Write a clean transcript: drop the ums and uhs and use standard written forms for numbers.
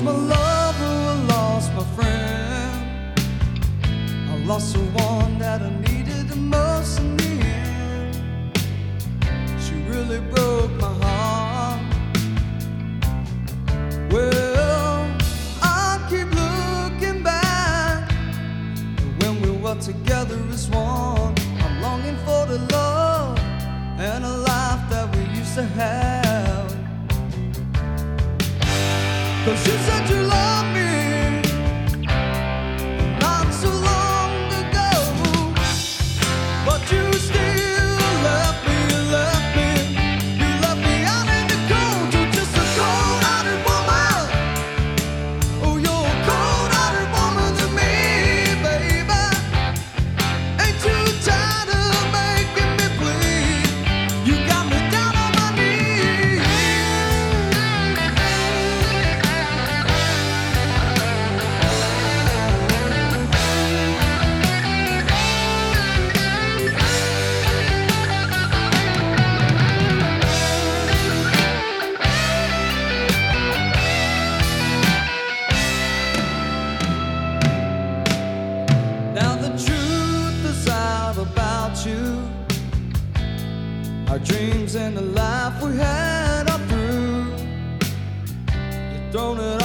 my lover, I lost my friend. I lost the one that I needed the most in the end. She really broke my heart. Well, I keep looking back, and when we were together as one, I'm longing for the love and a life that we used to have. 'Cause you said you love me not so long ago, but you still left me, left me. You left me out in the cold. You're just a cold-hearted woman. Oh, you're a cold-hearted woman to me, baby. Ain't you tired of making me bleed? You got me down on my knees. Now the truth is out about you. Our dreams and the life we had are through. You've thrown it